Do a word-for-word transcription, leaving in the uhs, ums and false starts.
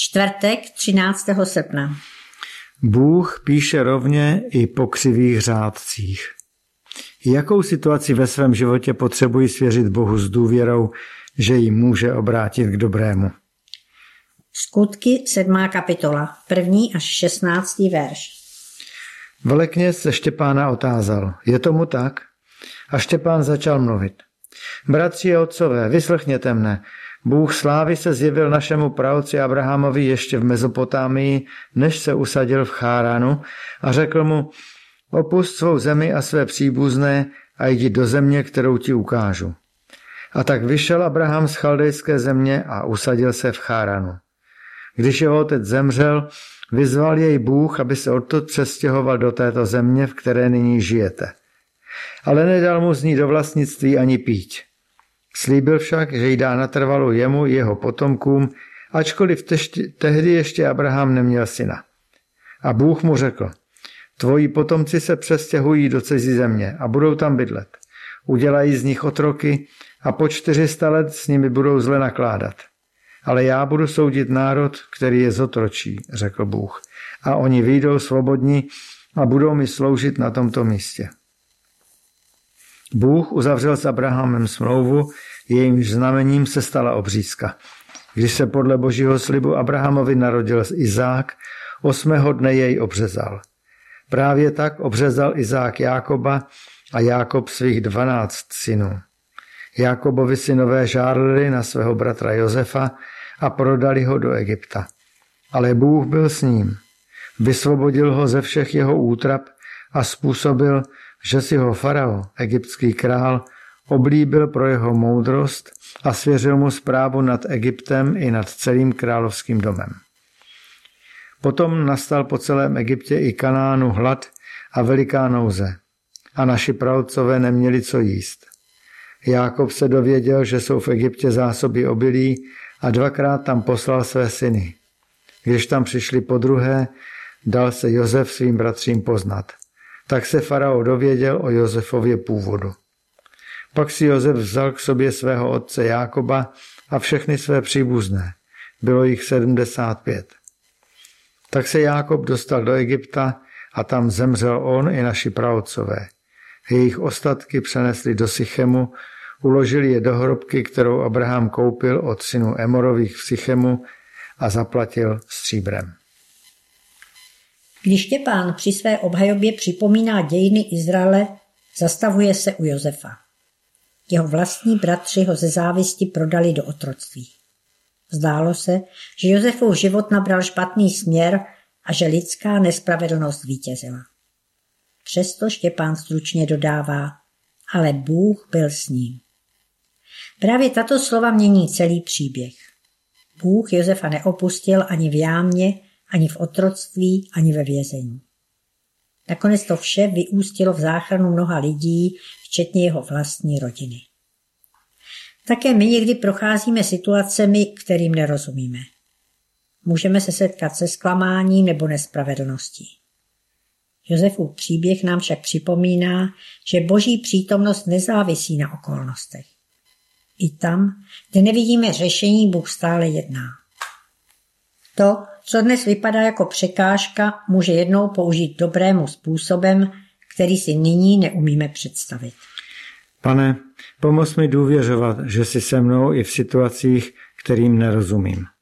Čtvrtek třináctého srpna. Bůh píše rovně i po křivých řádcích. Jakou situaci ve svém životě potřebuji svěřit Bohu s důvěrou, že ji může obrátit k dobrému? Skutky sedmá kapitola, první až šestnáctý verš. Velekněz se Štěpána otázal, je tomu tak? A Štěpán začal mluvit. Bratři a otcové, vyslechněte mne. Bůh slávy se zjevil našemu praotci Abrahamovi ještě v Mezopotámii, než se usadil v Cháránu a řekl mu, opusť svou zemi a své příbuzné a jdi do země, kterou ti ukážu. A tak vyšel Abraham z chaldejské země a usadil se v Cháránu. Když jeho otec zemřel, vyzval jej Bůh, aby se odtud přestěhoval do této země, v které nyní žijete. Ale nedal mu z ní do vlastnictví ani píť. Slíbil však, že ji dá natrvalo jemu i jeho potomkům, ačkoliv teště, tehdy ještě Abraham neměl syna. A Bůh mu řekl, tvoji potomci se přestěhují do cizí země a budou tam bydlet. Udělají z nich otroky a po čtyři sta let s nimi budou zle nakládat. Ale já budu soudit národ, který je zotročí, řekl Bůh. A oni vyjdou svobodní a budou mi sloužit na tomto místě. Bůh uzavřel s Abrahamem smlouvu, jejímž znamením se stala obřízka. Když se podle božího slibu Abrahamovi narodil Izák, osmého dne jej obřezal. Právě tak obřezal Izák Jákoba a Jákob svých dvanáct synů. Jákobovi synové žárlili na svého bratra Josefa a prodali ho do Egypta. Ale Bůh byl s ním. Vysvobodil ho ze všech jeho útrap a způsobil, že si ho farao, egyptský král, oblíbil pro jeho moudrost a svěřil mu správu nad Egyptem i nad celým královským domem. Potom nastal po celém Egyptě i Kanánu hlad a veliká nouze a naši praotcové neměli co jíst. Jákob se dověděl, že jsou v Egyptě zásoby obilí a dvakrát tam poslal své syny. Když tam přišli podruhé, dal se Josef svým bratřím poznat. Tak se farao dověděl o Josefově původu. Pak si Josef vzal k sobě svého otce Jákoba a všechny své příbuzné. Bylo jich sedmdesát pět. Tak se Jákob dostal do Egypta a tam zemřel on i naši praotcové. Jejich ostatky přenesli do Sychemu, uložili je do hrobky, kterou Abraham koupil od synů Emorových v Sychemu a zaplatil stříbrem. Když Štěpán při své obhajobě připomíná dějiny Izraele, zastavuje se u Josefa. Jeho vlastní bratři ho ze závisti prodali do otroctví. Zdálo se, že Josefův život nabral špatný směr a že lidská nespravedlnost vítězila. Přesto Štěpán stručně dodává, ale Bůh byl s ním. Právě tato slova mění celý příběh. Bůh Josefa neopustil ani v jámě, ani v otroctví, ani ve vězení. Nakonec to vše vyústilo v záchranu mnoha lidí, včetně jeho vlastní rodiny. Také my někdy procházíme situacemi, kterým nerozumíme. Můžeme se setkat se zklamáním nebo nespravedlností. Josefův příběh nám však připomíná, že boží přítomnost nezávisí na okolnostech. I tam, kde nevidíme řešení, Bůh stále jedná. To, co dnes vypadá jako překážka, může jednou použít dobrému způsobem, který si nyní neumíme představit. Pane, pomoz mi důvěřovat, že jsi se mnou i v situacích, kterým nerozumím.